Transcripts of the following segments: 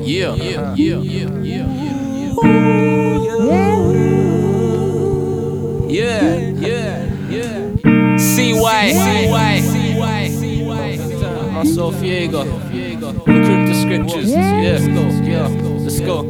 Myself, Jaeger. Encrypt the scriptures. Let's go.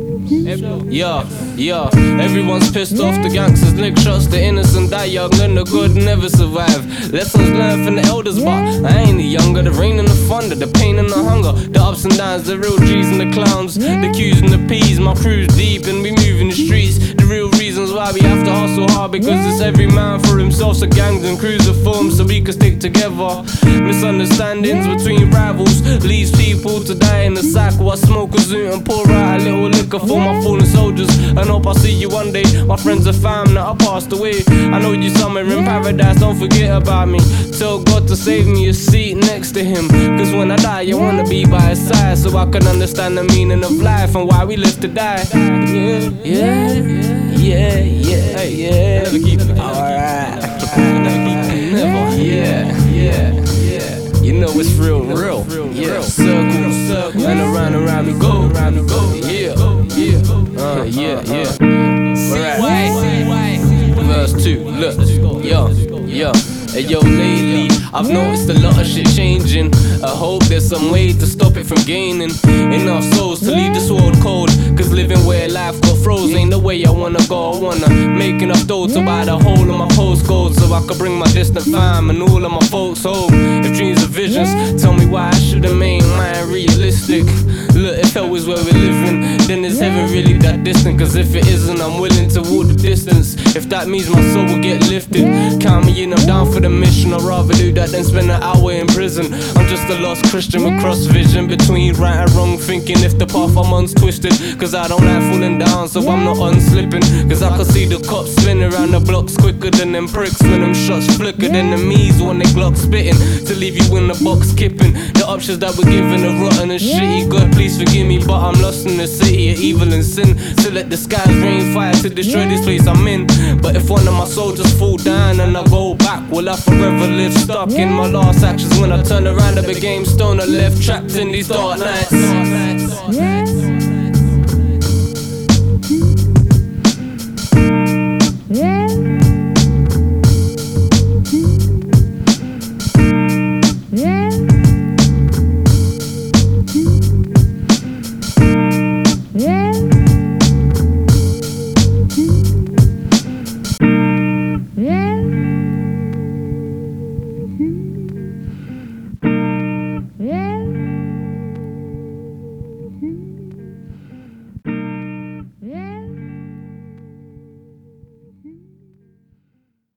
Everyone's pissed off, the gangsters lick shots, the innocent die young and the good never survive. Lessons learned from the elders, but I ain't the younger. The rain and the thunder, the pain and the hunger, the ups and downs, the real G's and the clowns, the Q's and the P's. My crew's deep and we move in the streets. The real reasons why we have to hustle hard, because it's every man for himself. So gangs and crews are formed so we can stick together. Misunderstandings between rivals leaves people to die in the cycle. I smoke a zoot and pour out a little liquor for my fallen soldiers, and hope I'll see you one day. My friends are fam, now I passed away. I know you somewhere in paradise, don't forget about me. Tell God to save me a seat next to him, cause when I die I wanna be by his side, so I can understand the meaning of life and why we live to die. Never keep it. Alright. You know it's real. Circle, and around we go. Verse 2, look, Hey yo, lately I've noticed a lot of shit changing. I hope there's some way to stop it from gaining enough souls to leave this world cold, cause living where life got froze ain't the way I wanna go. I wanna make enough dough to buy the whole of my postcode, so I can bring my distant fam and all of my folks home. If dreams are visions, tell me why I should've made mine realistic. Look, if hell is where we're living, then is heaven really that distant? Cause if it isn't, I'm willing to walk the distance. If that means my soul will get lifted, count me in, I'm down for the mission. I'd rather do that than spend an hour in prison. I'm just a lost Christian with cross vision between right and wrong, thinking if the path I'm on's twisted. Cause I don't like falling down, so I'm not unslipping. Cause I can see the cops spin around the blocks quicker than them pricks, when them shots flickered enemies when they Glock spitting to leave you in the box kipping. The options that we're given are rotten and shitty. God please forgive me, but I'm lost in the city of evil and sin. So let the skies rain fire to destroy this place I'm in. But if one of my soldiers fall down and I go back, will I forever live stuck in my last actions? When I turn around I became stoner, left trapped in these dark nights.